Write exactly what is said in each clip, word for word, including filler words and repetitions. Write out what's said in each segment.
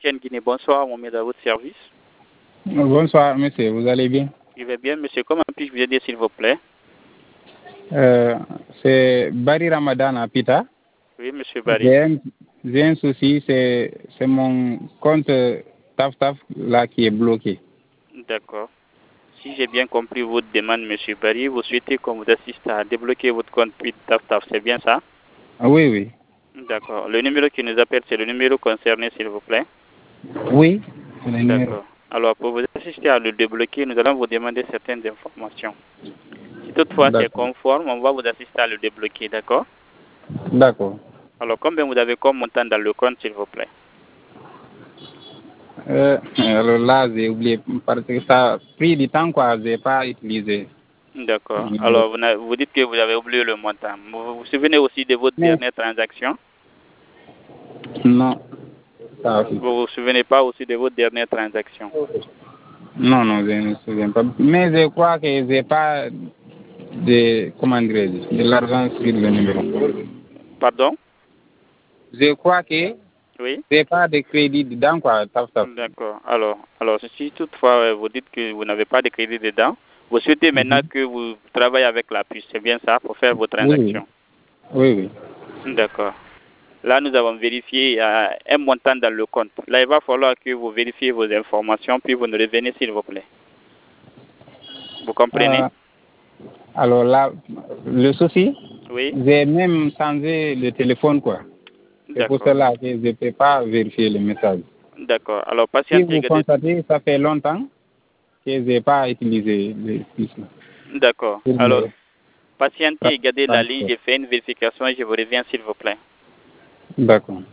M T N Guinée, bonsoir, on met à votre service. Bonsoir, monsieur, vous allez bien? Je vais bien, monsieur. Comment puis-je vous aider, s'il vous plaît? euh, C'est Barry Ramadan à Pita. Oui, monsieur Barry. J'ai un, j'ai un souci, c'est c'est mon compte Taf Taf là qui est bloqué. D'accord. Si j'ai bien compris votre demande, monsieur Barry, vous souhaitez qu'on vous assiste à débloquer votre compte Taf Taf, c'est bien ça? Ah, oui, oui. D'accord. Le numéro qui nous appelle, c'est le numéro concerné, s'il vous plaît? Oui. D'accord. Alors, pour vous assister à le débloquer, nous allons vous demander certaines informations. Si toutefois c'est conforme, on va vous assister à le débloquer, d'accord? D'accord. Alors, combien vous avez comme montant dans le compte, s'il vous plaît? Euh, alors là, j'ai oublié, parce que ça a pris du temps, quoi, je n'ai pas utilisé. D'accord. Alors, vous, vous dites que vous avez oublié le montant. Vous vous souvenez aussi de votre Mais... dernière transaction? Non. Ça aussi. Vous ne vous souvenez pas aussi de votre dernière transaction? Non, non, je ne me souviens pas. Mais je crois que je n'ai pas de, comment dirais-je, de l'argent sur le numéro. Pardon? Je crois que oui. je n'ai pas de crédit dedans, quoi. D'accord. Alors, alors, si toutefois vous dites que vous n'avez pas de crédit dedans, vous souhaitez maintenant mm-hmm. que vous travaillez avec la puce, c'est bien ça, pour faire vos transactions? Oui, oui. oui. D'accord. Là, nous avons vérifié euh, un montant dans le compte. Là, il va falloir que vous vérifiez vos informations, puis vous nous revenez, s'il vous plaît. Vous comprenez? Euh, alors là, le souci, oui. j'ai même changé le téléphone, quoi. C'est pour cela que je ne peux pas vérifier le message. D'accord. Alors, patientez. Si vous constatez, ça fait longtemps que je n'ai pas utilisé le puce. D'accord. Alors, patientez, gardez la ligne, j'ai fait une vérification et je vous reviens, s'il vous plaît. D'accord.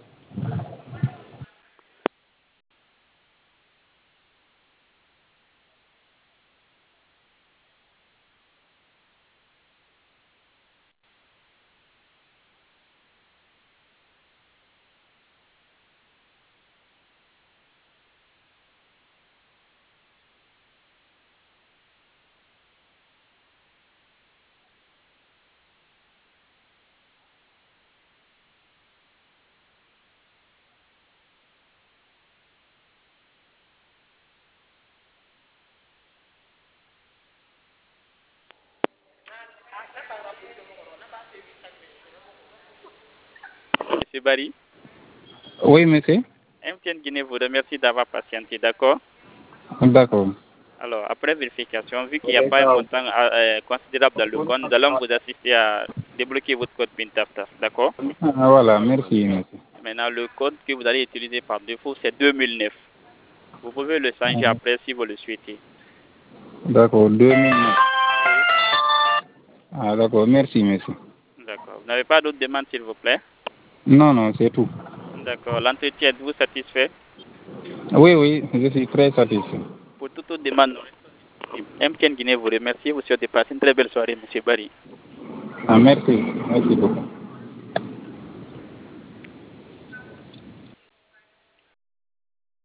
Monsieur Barry? Oui, monsieur. M T N Guinée vous remercie d'avoir patienté, d'accord? D'accord. Alors, après vérification, vu qu'il n'y a pas un montant euh, considérable dans le compte, nous allons vous assister à débloquer votre code PIN-TAF-TAF, d'accord? Ah, voilà, merci, merci. Maintenant, le code que vous allez utiliser par défaut, c'est deux mille neuf. Vous pouvez le changer ah. après si vous le souhaitez. D'accord, deux mille neuf. Ah, d'accord, merci, merci. D'accord. Vous n'avez pas d'autres demandes, s'il vous plaît? Non, non, c'est tout. D'accord. L'entretien, êtes-vous satisfait? Oui, oui, je suis très satisfait. Pour toute autre demande, M T N Guinée vous remercie. Vous souhaitez passer une très belle soirée, M. Barry. Ah, merci. Merci beaucoup.